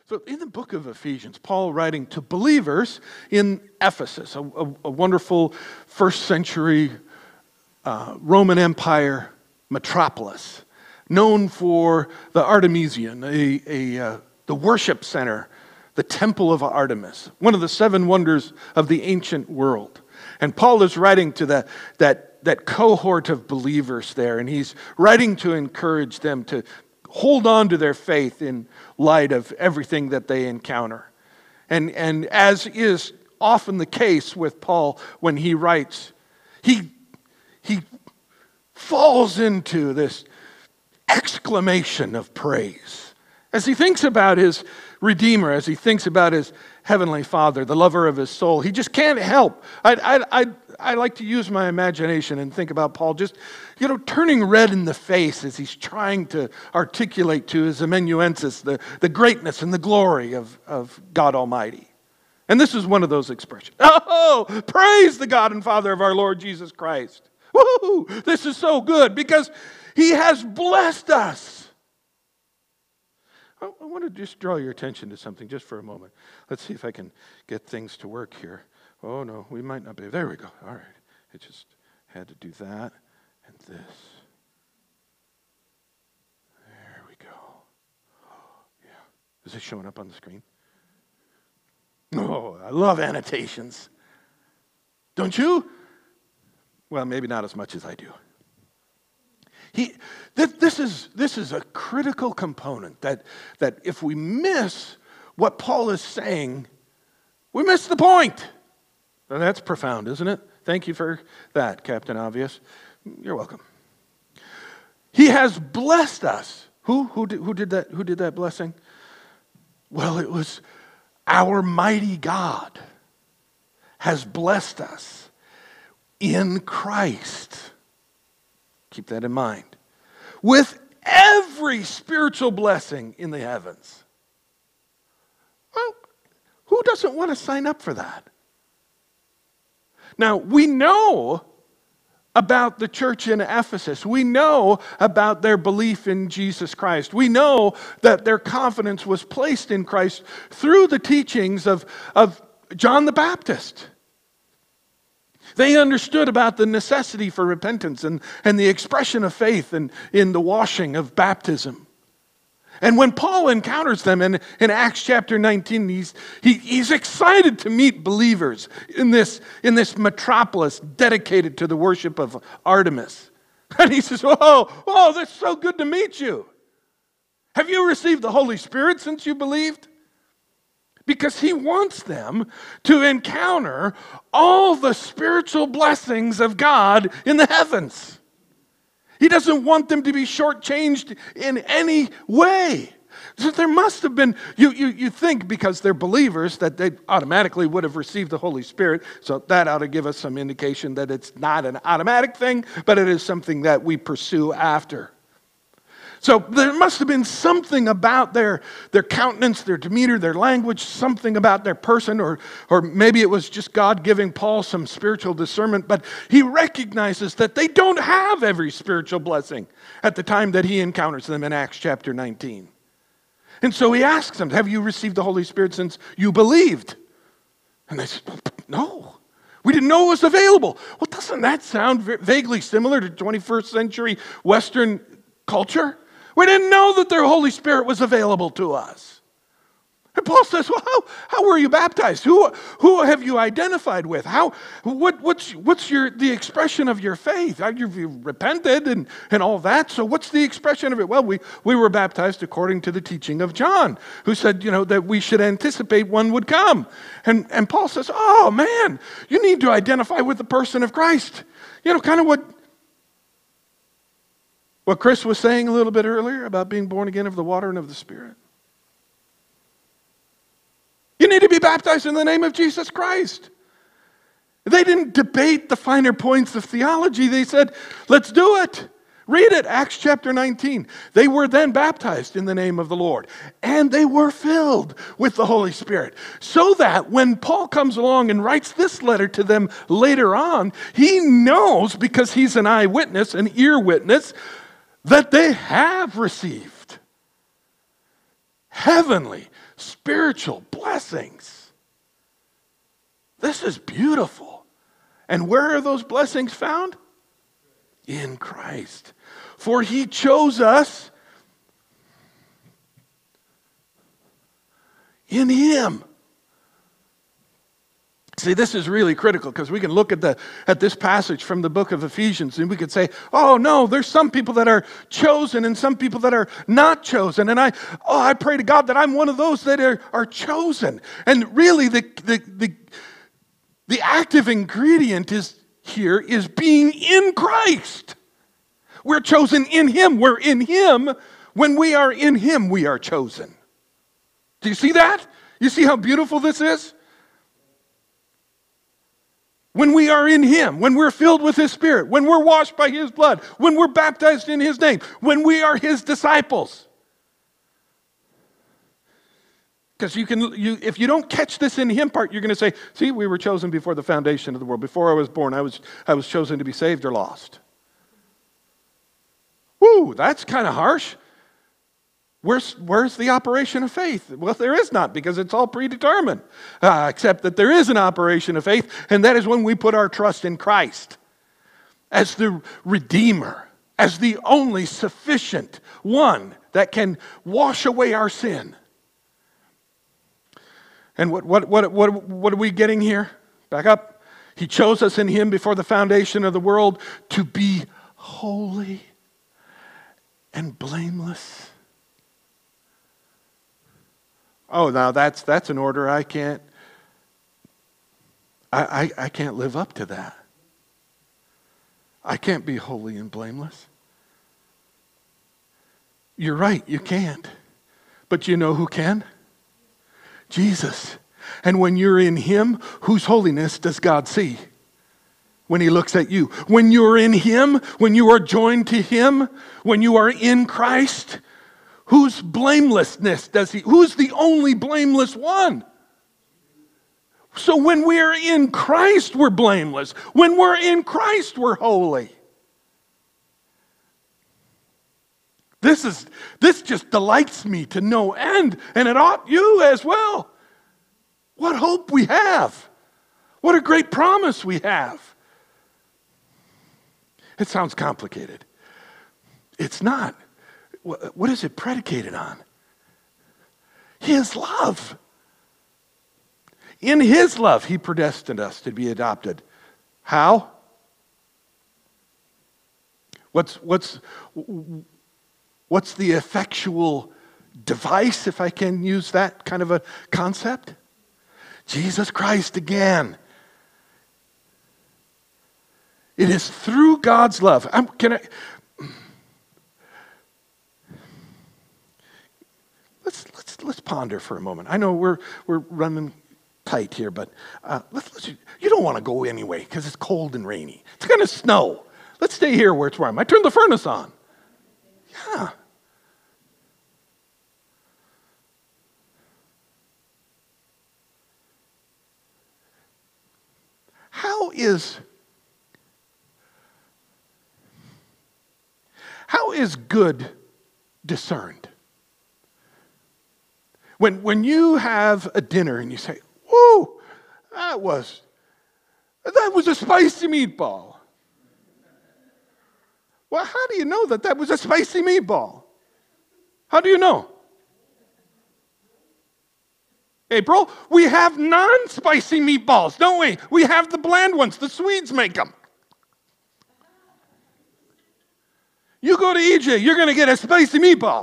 So in the book of Ephesians, Paul writing to believers in Ephesus, a wonderful first century Roman Empire metropolis, known for the Artemision, the worship center, the Temple of Artemis, one of the seven wonders of the ancient world. And Paul is writing to that cohort of believers there, and he's writing to encourage them to hold on to their faith in light of everything that they encounter. And as is often the case with Paul when he writes, he falls into this exclamation of praise as he thinks about his Redeemer, as he thinks about his Heavenly Father, the lover of his soul. He just can't help. I like to use my imagination and think about Paul just, turning red in the face as he's trying to articulate to his amanuensis the greatness and the glory of God Almighty. And this is one of those expressions. Oh, praise the God and Father of our Lord Jesus Christ. Woo! This is so good because He has blessed us. I want to just draw your attention to something just for a moment. Let's see if I can get things to work here. Oh, no, we might not be. There we go. All right. It just had to do that and this. There we go. Yeah. Is this showing up on the screen? Oh, I love annotations. Don't you? Well, maybe not as much as I do. This is a critical component that if we miss what Paul is saying, we miss the point. Now, that's profound, isn't it? Thank you for that, Captain Obvious. You're welcome. He has blessed us. Who did that? Who did that blessing? Well, it was our mighty God has blessed us in Christ. Keep that in mind. With every spiritual blessing in the heavens. Well, who doesn't want to sign up for that? Now, we know about the church in Ephesus. We know about their belief in Jesus Christ. We know that their confidence was placed in Christ through the teachings of John the Baptist. They understood about the necessity for repentance and the expression of faith in the washing of baptism. And when Paul encounters them in Acts chapter 19, he's excited to meet believers in this metropolis dedicated to the worship of Artemis. And he says, "Whoa, that's so good to meet you. Have you received the Holy Spirit since you believed?" Because he wants them to encounter all the spiritual blessings of God in the heavens. He doesn't want them to be shortchanged in any way. So there must have been, you think because they're believers that they automatically would have received the Holy Spirit. So that ought to give us some indication that it's not an automatic thing, but it is something that we pursue after. So there must have been something about their countenance, their demeanor, their language, something about their person, or maybe it was just God giving Paul some spiritual discernment, but he recognizes that they don't have every spiritual blessing at the time that he encounters them in Acts chapter 19. And so he asks them, "Have you received the Holy Spirit since you believed?" And they said, "No. We didn't know it was available." Well, doesn't that sound vaguely similar to 21st century Western culture? We didn't know that their Holy Spirit was available to us. And Paul says, "Well, how were you baptized? Who have you identified with? What's the expression of your faith? You've repented and all that. So what's the expression of it?" "Well, we were baptized according to the teaching of John, who said, that we should anticipate one would come." And Paul says, "Oh man, you need to identify with the person of Christ." Kind of what Chris was saying a little bit earlier about being born again of the water and of the Spirit. You need to be baptized in the name of Jesus Christ. They didn't debate the finer points of theology. They said, "Let's do it." Read it, Acts chapter 19. They were then baptized in the name of the Lord, and they were filled with the Holy Spirit. So that when Paul comes along and writes this letter to them later on, he knows, because he's an eyewitness, an ear witness, that they have received heavenly, spiritual blessings. This is beautiful. And where are those blessings found? In Christ. For he chose us in him. See, this is really critical because we can look at this passage from the book of Ephesians and we could say, oh no, there's some people that are chosen and some people that are not chosen. And I pray to God that I'm one of those that are chosen. And really the active ingredient here is being in Christ. We're chosen in him. We're in him. When we are in him, we are chosen. Do you see that? You see how beautiful this is? When we are in him, when we're filled with his Spirit, when we're washed by his blood, when we're baptized in his name, when we are his disciples. Because if you don't catch this in him part, you're going to say, see, we were chosen before the foundation of the world. Before I was born, I was chosen to be saved or lost. Woo, that's kind of harsh. Where's the operation of faith? Well, there is not, because it's all predetermined. Except that there is an operation of faith, and that is when we put our trust in Christ as the Redeemer, as the only sufficient one that can wash away our sin. And what are we getting here? Back up. He chose us in him before the foundation of the world to be holy and blameless. Oh, now that's an order I can't live up to that. I can't be holy and blameless. You're right, you can't. But you know who can? Jesus. And when you're in him, whose holiness does God see? When he looks at you. When you're in him, when you are joined to him, when you are in Christ, whose blamelessness does he? Who's the only blameless one? So when we're in Christ, we're blameless. When we're in Christ, we're holy. This just delights me to no end, and it ought you as well. What hope we have. What a great promise we have. It sounds complicated. It's not. What is it predicated on? His love. In his love, he predestined us to be adopted. How? What's the effectual device, if I can use that kind of a concept? Jesus Christ again. It is through God's love. Let's ponder for a moment. I know we're running tight here, but you don't want to go anyway because it's cold and rainy. It's going to snow. Let's stay here where it's warm. I turned the furnace on. Yeah. How is good discerned? When you have a dinner and you say, "Whoa, that was a spicy meatball." Well, how do you know that was a spicy meatball? How do you know? April, we have non-spicy meatballs, don't we? We have the bland ones. The Swedes make them. You go to EJ, you're going to get a spicy meatball.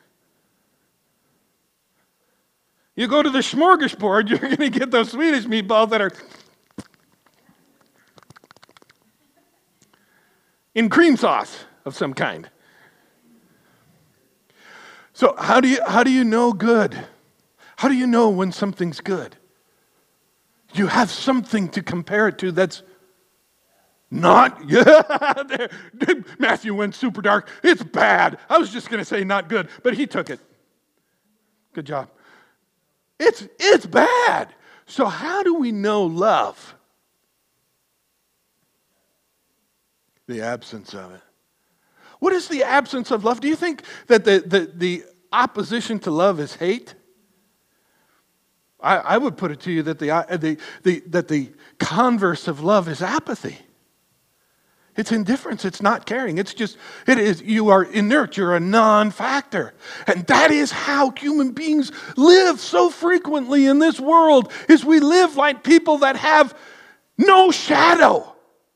You go to the smorgasbord, you're going to get those Swedish meatballs that are in cream sauce of some kind. So how do you know good? How do you know when something's good? You have something to compare it to that's not. Yeah, Matthew went super dark. It's bad. I was just going to say not good, but he took it. Good job. It's bad. So how do we know love? The absence of it. What is the absence of love? Do you think that the opposition to love is hate? I would put it to you that the converse of love is apathy. It's indifference. It's not caring. You are inert. You're a non-factor. And that is how human beings live so frequently in this world, is we live like people that have no shadow.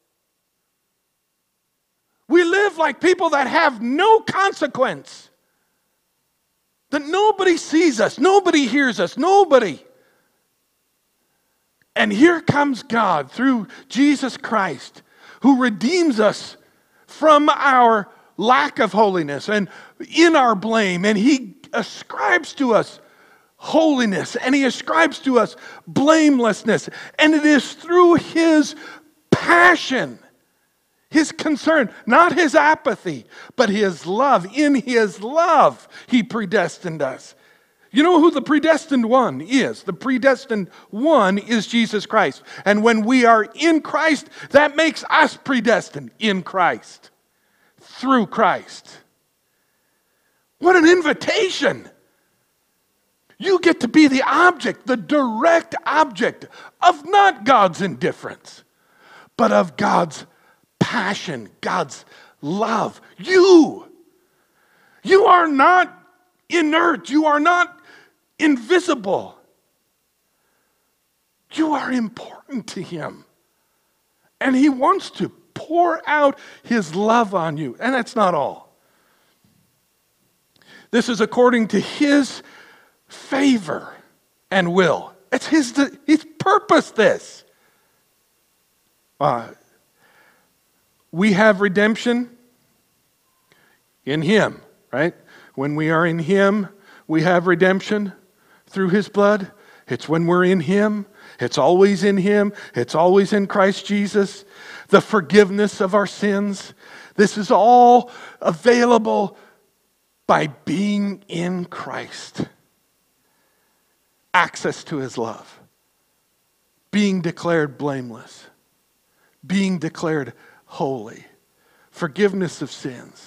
We live like people that have no consequence. That nobody sees us, nobody hears us, nobody. And here comes God through Jesus Christ, who redeems us from our lack of holiness and in our blame. And He ascribes to us holiness, and He ascribes to us blamelessness. And it is through His passion, His concern, not His apathy, but His love. In His love, He predestined us. You know who the predestined one is? The predestined one is Jesus Christ. And when we are in Christ, that makes us predestined in Christ, through Christ. What an invitation! You get to be the object, the direct object of not God's indifference, but of God's passion, God's love. You are not inert. You are not invisible. You are important to Him. And He wants to pour out His love on you. And that's not all. This is according to His favor and will. It's His purpose, this. We have redemption in Him, right? When we are in Him, we have redemption through His blood. It's when we're in Him. It's always in Him. It's always in Christ Jesus. The forgiveness of our sins. This is all available by being in Christ. Access to His love. Being declared blameless. Being declared holy. Forgiveness of sins.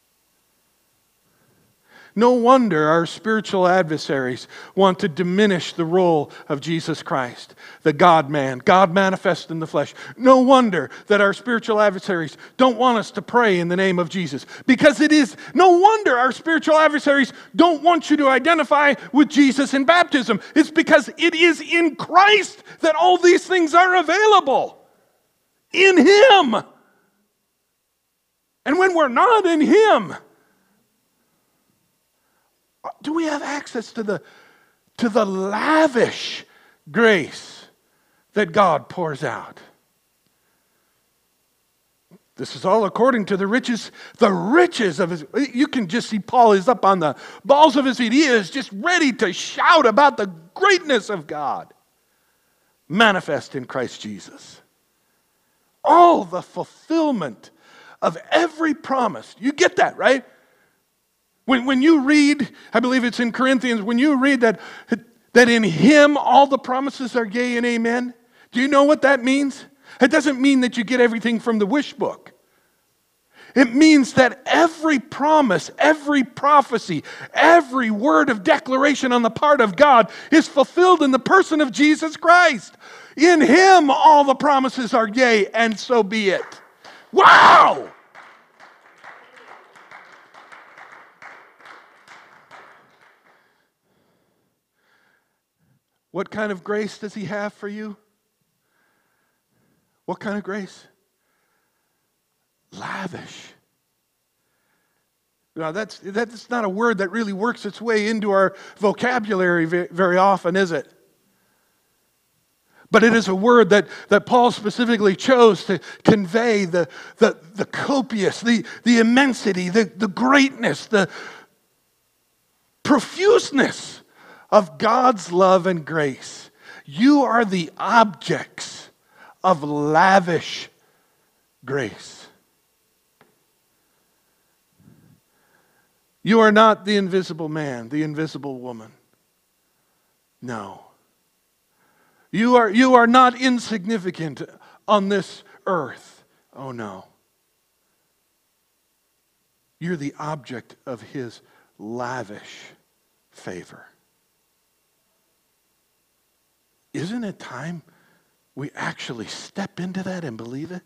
No wonder our spiritual adversaries want to diminish the role of Jesus Christ, the God-man, God manifest in the flesh. No wonder that our spiritual adversaries don't want us to pray in the name of Jesus. Because no wonder our spiritual adversaries don't want you to identify with Jesus in baptism. It's because it is in Christ that all these things are available. In Him. And when we're not in Him, do we have access to the lavish grace that God pours out? This is all according to the riches of His. You can just see Paul is up on the balls of his feet. He is just ready to shout about the greatness of God manifest in Christ Jesus. All the fulfillment of every promise. You get that, right? When you read, I believe it's in Corinthians, when you read that in Him all the promises are yea and amen, do you know what that means? It doesn't mean that you get everything from the wish book. It means that every promise, every prophecy, every word of declaration on the part of God is fulfilled in the person of Jesus Christ. In Him all the promises are yea, and so be it. Wow! What kind of grace does He have for you? What kind of grace? Lavish. Now that's not a word that really works its way into our vocabulary very often, is it? But it is a word that Paul specifically chose to convey the copious, the immensity, the greatness, the profuseness of God's love and grace. You are the objects of lavish grace. You are not the invisible man, the invisible woman. No. You are not insignificant on this earth. Oh no. You're the object of His lavish favor. isn't it time we actually step into that and believe it?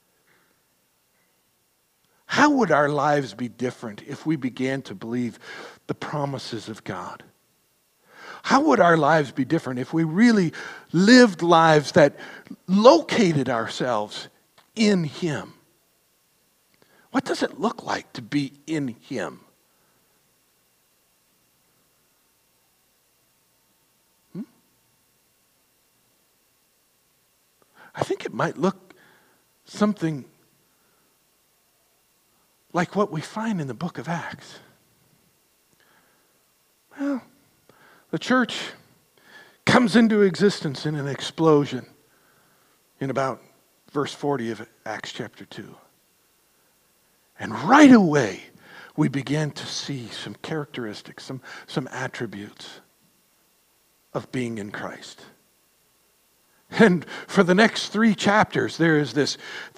How would our lives be different if we began to believe the promises of God? How would our lives be different if we really lived lives that located ourselves in Him? What does it look like to be in Him? I think it might look something like what we find in the book of Acts. Well, the church comes into existence in an explosion in about verse 40 of Acts chapter 2. And right away, we begin to see some characteristics, some attributes of being in Christ. And for the next 3 chapters, there is this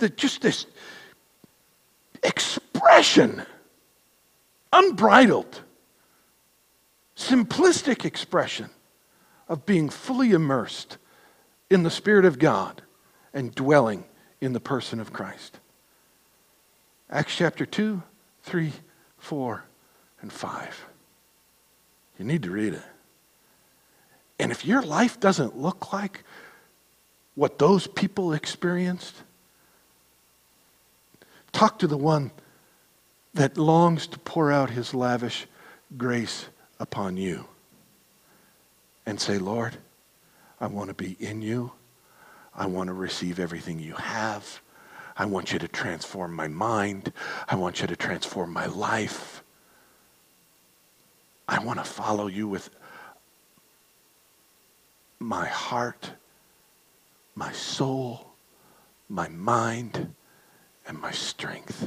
expression, unbridled, simplistic expression of being fully immersed in the Spirit of God and dwelling in the person of Christ. Acts chapter 2, 3, 4, and 5. You need to read it. And if your life doesn't look like what those people experienced, talk to the one that longs to pour out His lavish grace upon you and say, Lord, I want to be in you. I want to receive everything you have. I want you to transform my mind. I want you to transform my life. I want to follow you with my heart, my soul, my mind, and my strength.